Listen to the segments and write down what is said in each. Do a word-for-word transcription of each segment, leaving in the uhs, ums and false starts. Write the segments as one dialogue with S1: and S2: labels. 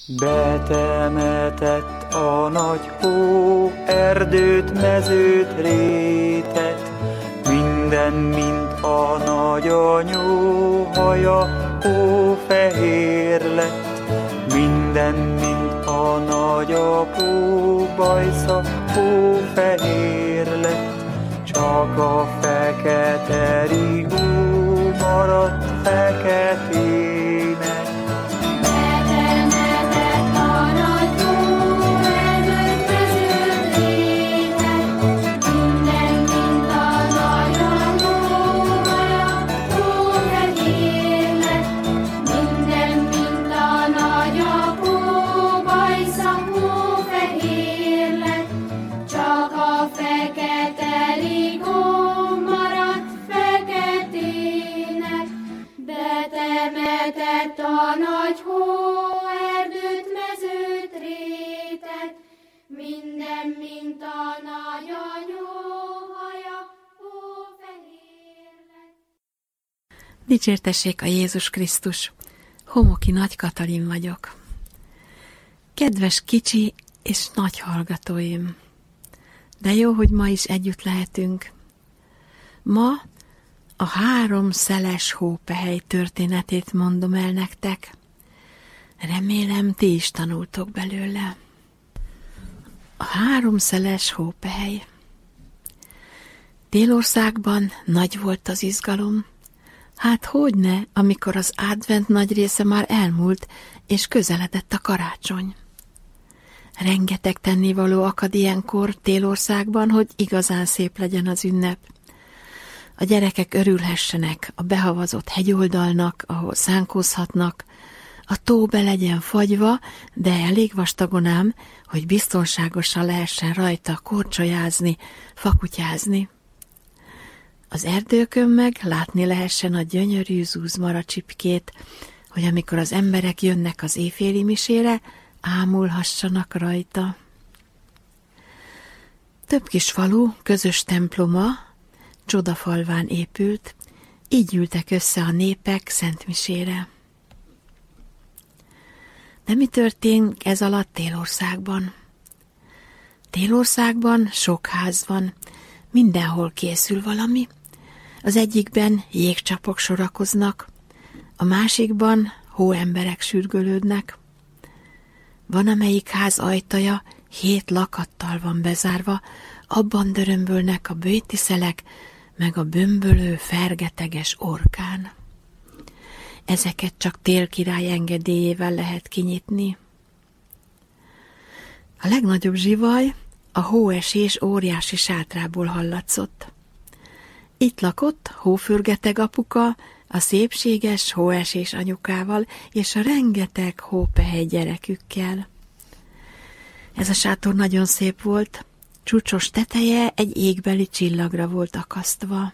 S1: Betemetett a nagy hó, erdőt, mezőt, rétet, minden, mint a nagyanyó haja, hófehér lett. Minden, mint a nagyapó bajsza, hófehér lett. Csak a fekete rigó maradt feketének.
S2: A nagy hó, erdőt, mezőt, rétet, minden, mint a nagyanyó haja, hófehér lett.
S3: Dicsértessék a Jézus Krisztus! Homoki Nagy Katalin vagyok. Kedves kicsi és nagy hallgatóim! De jó, hogy ma is együtt lehetünk. Ma a három szeles hópehely történetét mondom el nektek. Remélem, ti is tanultok belőle. A három szeles hópehely. Télországban nagy volt az izgalom. Hát hogyne, amikor az advent nagy része már elmúlt, és közeledett a karácsony. Rengeteg tennivaló akad ilyenkor Télországban, hogy igazán szép legyen az ünnep. A gyerekek örülhessenek a behavazott hegyoldalnak, ahol szánkózhatnak, a tó be legyen fagyva, de elég vastagon ám, hogy biztonságosan lehessen rajta korcsolyázni, fakutyázni. Az erdőkön meg látni lehessen a gyönyörű zúzmaracsipkét, hogy amikor az emberek jönnek az éjféli misére, ámulhassanak rajta. Több kis falu közös temploma, csodafalván épült, így ültek össze a népek szentmisére. De mi történt ez alatt Télországban? Télországban sok ház van, mindenhol készül valami. Az egyikben jégcsapok sorakoznak, a másikban hóemberek sürgölődnek. Van, amelyik ház ajtaja hét lakattal van bezárva, abban dörömbölnek a bőjtiszelek, meg a bömbölő, fergeteges orkán. Ezeket csak Télkirály engedélyével lehet kinyitni. A legnagyobb zsivaj a hóesés óriási sátrából hallatszott. Itt lakott Hófürgeteg apuka, a szépséges hóesés anyukával és a rengeteg hópehely gyerekükkel. Ez a sátor nagyon szép volt, csúcsos teteje egy égbeli csillagra volt akasztva.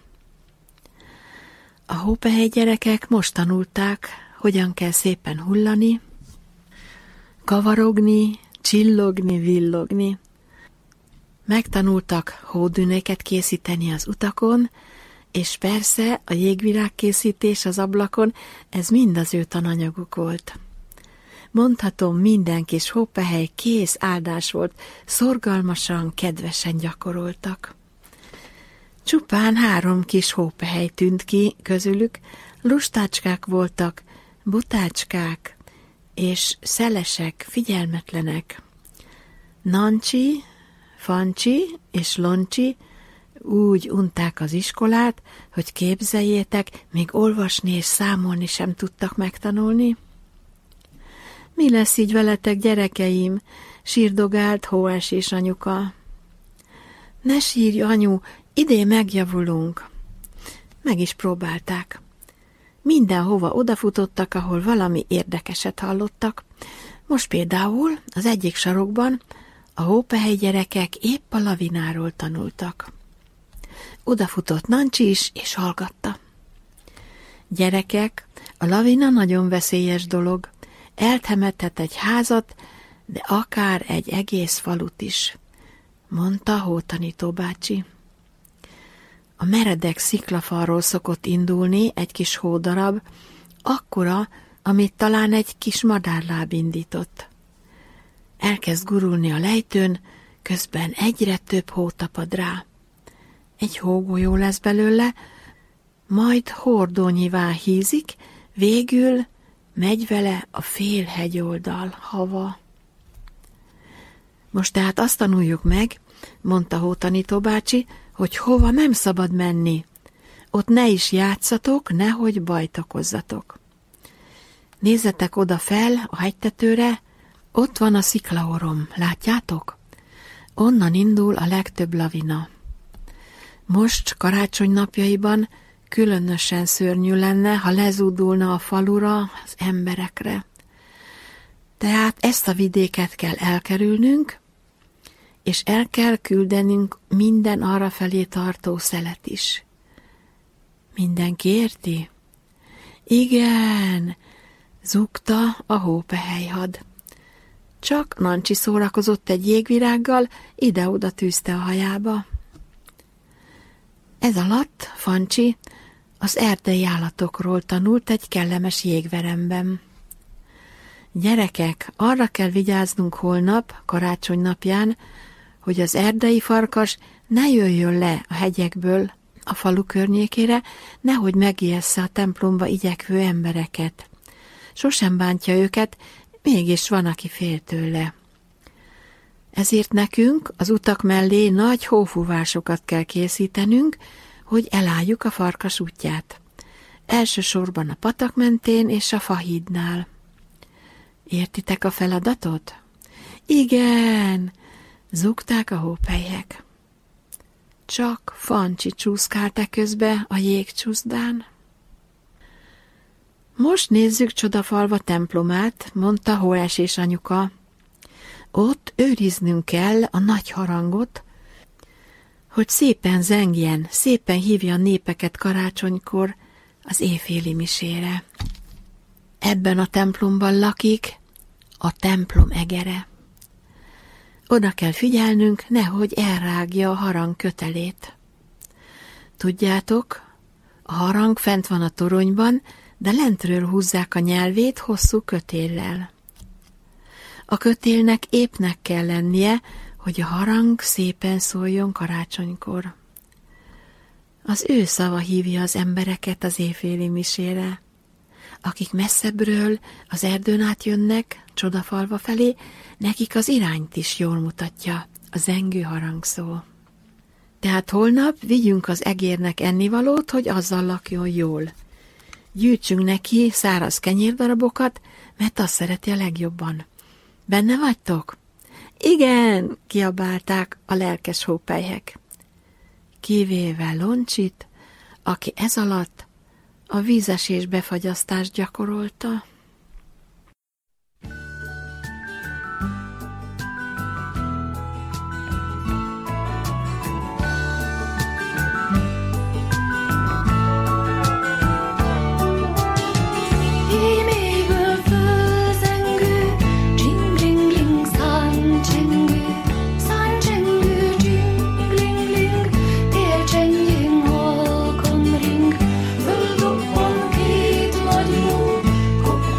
S3: A hópehely gyerekek most tanulták, hogyan kell szépen hullani, kavarogni, csillogni, villogni. Megtanultak hódünéket készíteni az utakon, és persze a jégvirágkészítés az ablakon, ez mind az ő tananyaguk volt. Mondhatom, minden kis hópehely kész áldás volt, szorgalmasan, kedvesen gyakoroltak. Csupán három kis hópehely tűnt ki közülük, lustácskák voltak, butácskák és szelesek, figyelmetlenek. Nancsi, Fancsi és Loncsi úgy unták az iskolát, hogy képzeljétek, még olvasni és számolni sem tudtak megtanulni. Mi lesz így veletek, gyerekeim? Sírdogált hóesés anyuka. Ne sírj, anyu, idén megjavulunk. Meg is próbálták. Mindenhova odafutottak, ahol valami érdekeset hallottak. Most például az egyik sarokban a hópehely gyerekek épp a lavináról tanultak. Odafutott Nancsi is, és hallgatta. Gyerekek, a lavina nagyon veszélyes dolog. Eltemethet egy házat, de akár egy egész falut is, mondta hótanító bácsi. A meredek sziklafalról szokott indulni egy kis hódarab, akkora, amit talán egy kis madárláb indított. Elkezd gurulni a lejtőn, közben egyre több hó tapad rá. Egy hógolyó lesz belőle, majd hordónyivá hízik, végül megy vele a fél hegyoldal hava. Most tehát azt tanuljuk meg, mondta hótanító bácsi, hogy hova nem szabad menni. Ott ne is játszatok, nehogy bajt okozzatok. Nézzetek oda fel a hegytetőre, ott van a sziklaorom, látjátok? Onnan indul a legtöbb lavina. Most karácsony napjaiban különösen szörnyű lenne, ha lezúdulna a falura, az emberekre. Tehát ezt a vidéket kell elkerülnünk, és el kell küldenünk minden arrafelé tartó szelet is. Mindenki érti? Igen, zúgta a hópehelyhad. Csak Nancsi szórakozott egy jégvirággal, ide-oda tűzte a hajába. Ez alatt Fancsi az erdei állatokról tanult egy kellemes jégveremben. Gyerekek, arra kell vigyáznunk holnap, karácsony napján, hogy az erdei farkas ne jöjjön le a hegyekből a falu környékére, nehogy megijessze a templomba igyekvő embereket. Sosem bántja őket, mégis van, aki fél tőle. Ezért nekünk az utak mellé nagy hófúvásokat kell készítenünk, hogy elálljuk a farkas útját. Elsősorban a patak mentén és a fahídnál. Értitek a feladatot? Igen, zúgták a hópelyhek. Csak Fancsi csúszkált e közbe a jégcsúszdán. Most nézzük Csodafalva templomát, mondta Hóesés anyuka. Ott őriznünk kell a nagy harangot, hogy szépen zengjen, szépen hívja a népeket karácsonykor az éjféli misére. Ebben a templomban lakik a templom egere. Oda kell figyelnünk, nehogy elrágja a harang kötelét. Tudjátok, a harang fent van a toronyban, de lentről húzzák a nyelvét hosszú kötéllel. A kötélnek épnek kell lennie, hogy a harang szépen szóljon karácsonykor. Az ő szava hívja az embereket az éjféli misére. Akik messzebbről az erdőn át jönnek, Csodafalva felé, nekik az irányt is jól mutatja a zengő harangszó. Tehát holnap vigyünk az egérnek ennivalót, hogy azzal lakjon jól. Gyűjtsünk neki száraz kenyérdarabokat, mert azt szereti a legjobban. Benne vagytok? Igen, kiabálták a lelkes hópelyhek. Kivéve Loncsit, aki ez alatt a vízesés befagyasztást gyakorolta.
S2: Fölbukkan két nagy mó,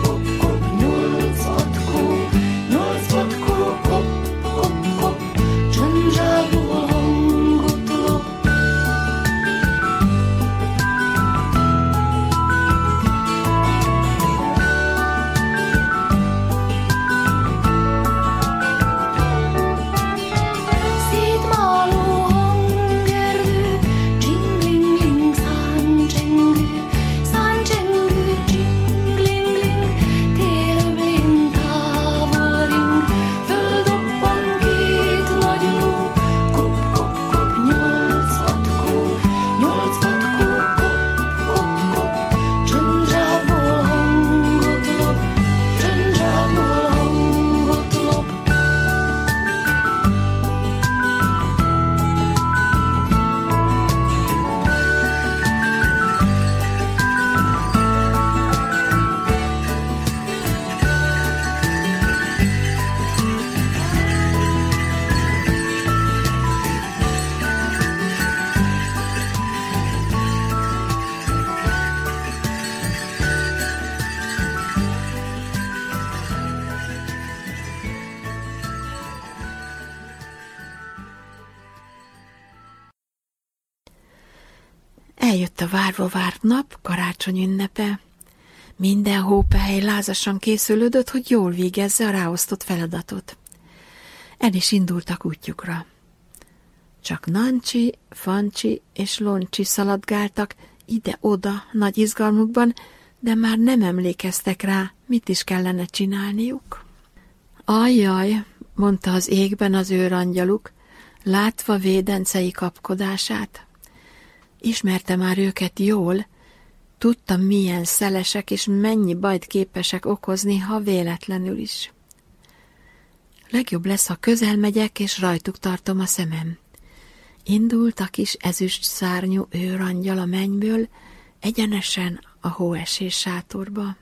S3: Eljött a várva várt nap, karácsony ünnepe. Minden hópehely lázasan készülődött, hogy jól végezze a ráosztott feladatot. El is indultak útjukra. Csak Nancsi, Fancsi és Loncsi szaladgáltak ide-oda nagy izgalmukban, de már nem emlékeztek rá, mit is kellene csinálniuk. Ajjaj, mondta az égben az őrangyaluk, látva védencei kapkodását. Ismerte már őket jól, tudta, milyen szelesek és mennyi bajt képesek okozni, ha véletlenül is. Legjobb lesz, ha közel megyek, és rajtuk tartom a szemem. Indult a kis ezüst szárnyú őrangyal a mennyből, egyenesen a hóesés sátorba.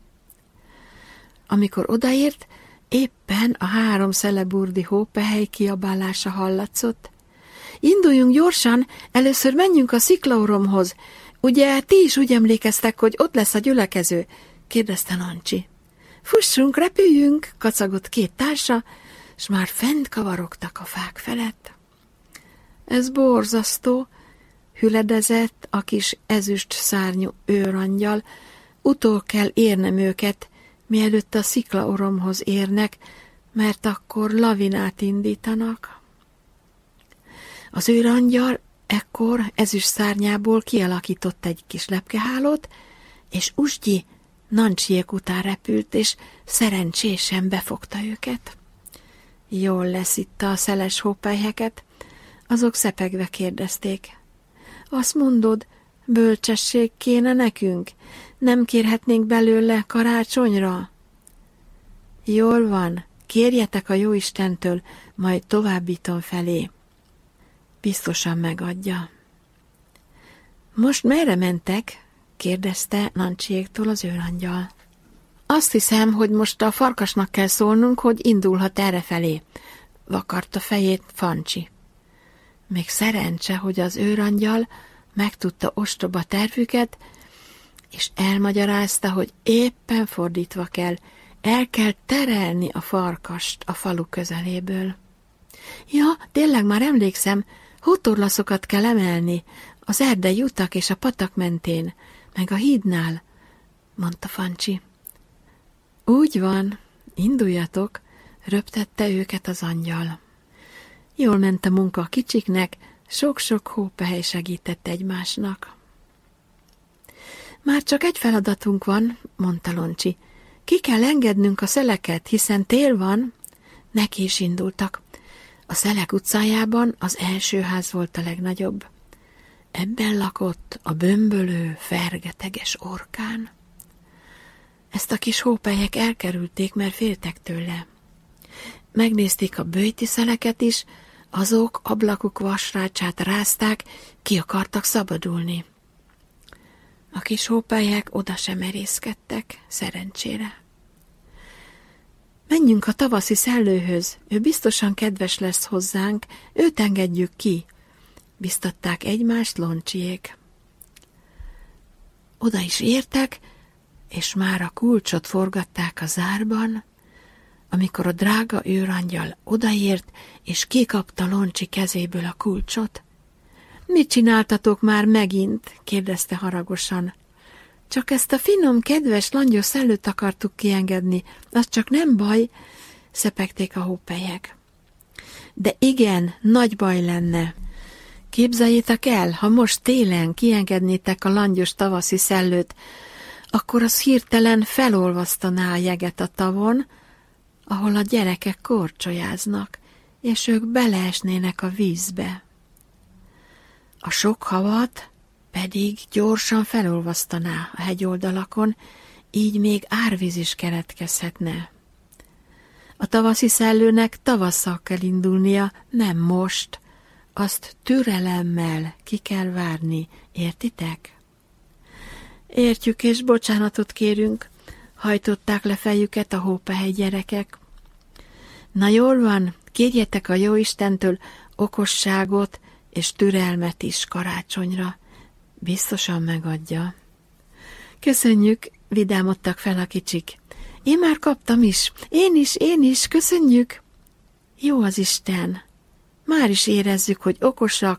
S3: Amikor odaért, éppen a három szeleburdi hópehely kiabálása hallatszott. Induljunk gyorsan, először menjünk a sziklaoromhoz. Ugye ti is úgy emlékeztek, hogy ott lesz a gyülekező? Kérdezte Nancsi. Fussunk, repüljünk, kacagott két társa, s már fent kavarogtak a fák felett. Ez borzasztó, hüledezett a kis ezüst szárnyú őrangyal, utol kell érnem őket, mielőtt a sziklaoromhoz érnek, mert akkor lavinát indítanak. Az őrangyal ekkor ezüst szárnyából kialakított egy kis lepkehálót, és Usgyi Nancsiék után repült, és szerencsésen befogta őket. Jól lesz itt a szeles hópelyheket, azok szepegve kérdezték. Azt mondod, bölcsesség kéne nekünk? Nem kérhetnénk belőle karácsonyra? Jól van, kérjetek a Jóistentől, majd továbbítom felé. Biztosan megadja. Most merre mentek? Kérdezte Nancsiéktól az őrangyal. Azt hiszem, hogy most a farkasnak kell szólnunk, hogy indulhat errefelé, vakarta fejét Fancsi. Még szerencse, hogy az őrangyal megtudta ostoba tervüket, és elmagyarázta, hogy éppen fordítva kell, el kell terelni a farkast a falu közeléből. Ja, tényleg már emlékszem, hótorlaszokat kell emelni, az erdei utak és a patak mentén, meg a hídnál, mondta Fancsi. Úgy van, induljatok, röptette őket az angyal. Jól ment a munka a kicsiknek, sok-sok hópehely segített egymásnak. Már csak egy feladatunk van, mondta Loncsi. Ki kell engednünk a szeleket, hiszen tél van. Neki is indultak. A Szelek utcájában az első ház volt a legnagyobb. Ebben lakott a bömbölő, fergeteges orkán. Ezt a kis hópelyek elkerülték, mert féltek tőle. Megnézték a böjti szeleket is, azok ablakuk vasrácsát rázták, ki akartak szabadulni. A kis hópelyek oda sem merészkedtek, szerencsére. Menjünk a tavaszi szellőhöz, ő biztosan kedves lesz hozzánk, őt engedjük ki, biztatták egymást Loncsiék. Oda is értek, és már a kulcsot forgatták a zárban, amikor a drága őrangyal odaért, és kikapta Loncsi kezéből a kulcsot. Mit csináltatok már megint? Kérdezte haragosan. Csak ezt a finom, kedves, langyos szellőt akartuk kiengedni, az csak nem baj, szepegték a hópelyek. De igen, nagy baj lenne. Képzeljétek el, ha most télen kiengednétek a langyos tavaszi szellőt, akkor az hirtelen felolvasztaná a jeget a tavon, ahol a gyerekek korcsolyáznak, és ők beleesnének a vízbe. A sok havat pedig gyorsan felolvasztaná a hegyoldalakon, így még árvíz is keletkezhetne. A tavaszi szellőnek tavasszal kell indulnia, nem most. Azt türelemmel ki kell várni, értitek? Értjük, és bocsánatot kérünk, hajtották le fejüket a hópehely gyerekek. Na jól van, kérjetek a Jóistentől okosságot és türelmet is karácsonyra. Biztosan megadja. Köszönjük, vidámodtak fel a kicsik. Én már kaptam is. Én is, én is, köszönjük. Jó az Isten. Már is érezzük, hogy okosak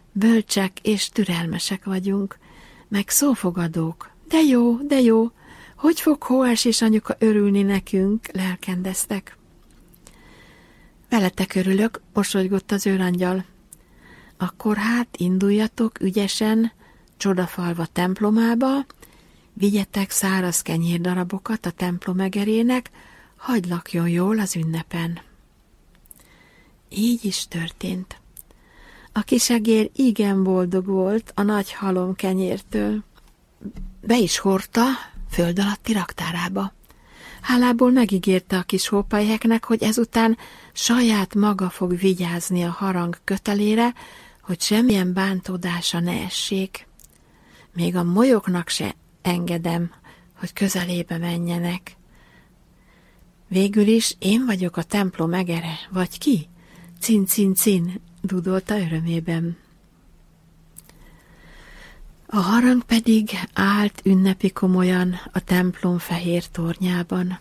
S3: bölcsek és türelmesek vagyunk, meg szófogadók. De jó, de jó, hogy fog Hóás és anyuka örülni nekünk, lelkendeztek. Veletek örülök, mosolygott az őrangyal. Akkor hát induljatok ügyesen Csodafalva templomába, vigyetek száraz kenyérdarabokat a templom egerének, hadd lakjon jól az ünnepen. Így is történt. A kisegér igen boldog volt a nagy halom kenyértől. Be is hordta föld alatti raktárába. Hálából megígérte a kis hópelyheknek, hogy ezután saját maga fog vigyázni a harang kötelére, hogy semmilyen bántódása ne essék. Még a molyoknak se engedem, hogy közelébe menjenek. Végül is én vagyok a templom egere, vagy ki? Cin, cin, cin, dudolta örömében. A harang pedig állt ünnepi komolyan a templom fehér tornyában.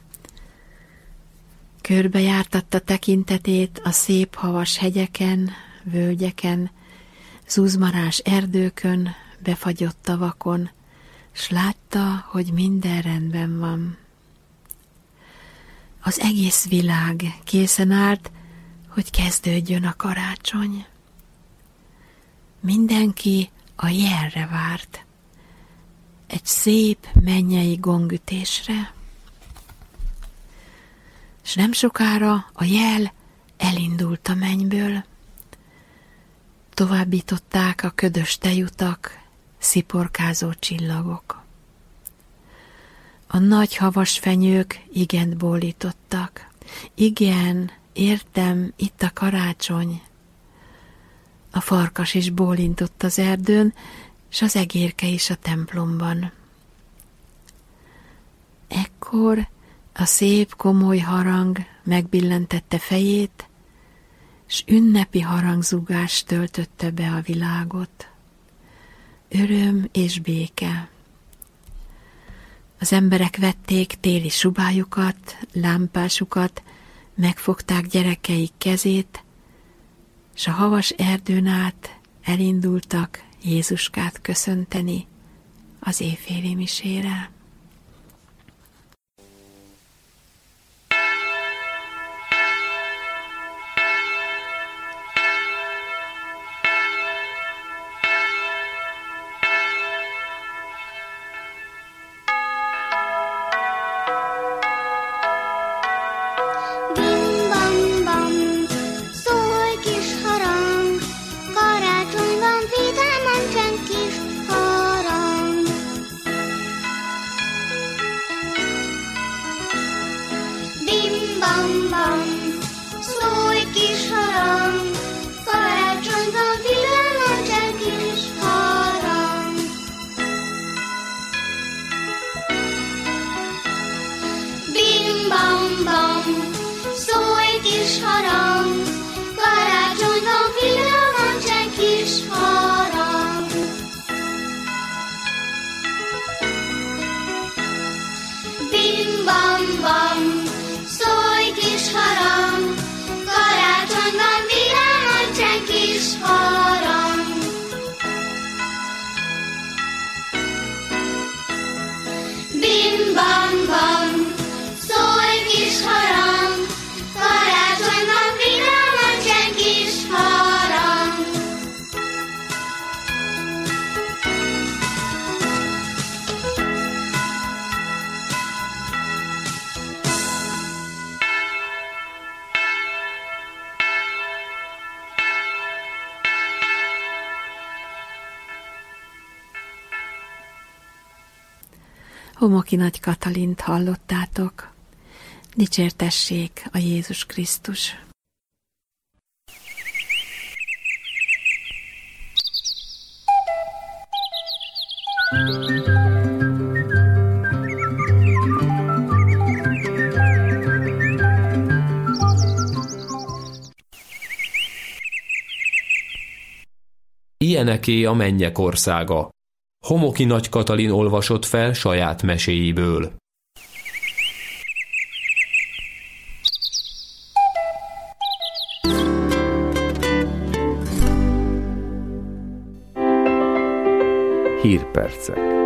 S3: Körbejártatta tekintetét a szép havas hegyeken, völgyeken, zuzmarás erdőkön, befagyott tavakon, s látta, hogy minden rendben van. Az egész világ készen állt, hogy kezdődjön a karácsony. Mindenki a jelre várt, egy szép mennyei gongütésre, s nem sokára a jel elindult a mennyből. Továbbították a ködös tejutak, sziporkázó csillagok. A nagy havas fenyők igent bólítottak. Igen, értem, itt a karácsony. A farkas is bólintott az erdőn, s az egérke is a templomban. Ekkor a szép, komoly harang megbillentette fejét, s ünnepi harangzúgás töltötte be a világot. Öröm és béke. Az emberek vették téli subájukat, lámpásukat, megfogták gyerekeik kezét, s a havas erdőn át elindultak Jézuskát köszönteni az éjféli misére. Homoki Nagy Katalint hallottátok. Dicsértessék a Jézus Krisztus!
S4: Ilyeneké a mennyek országa. Homoki Nagy Katalin olvasott fel saját meséiből.
S5: Hírpercek.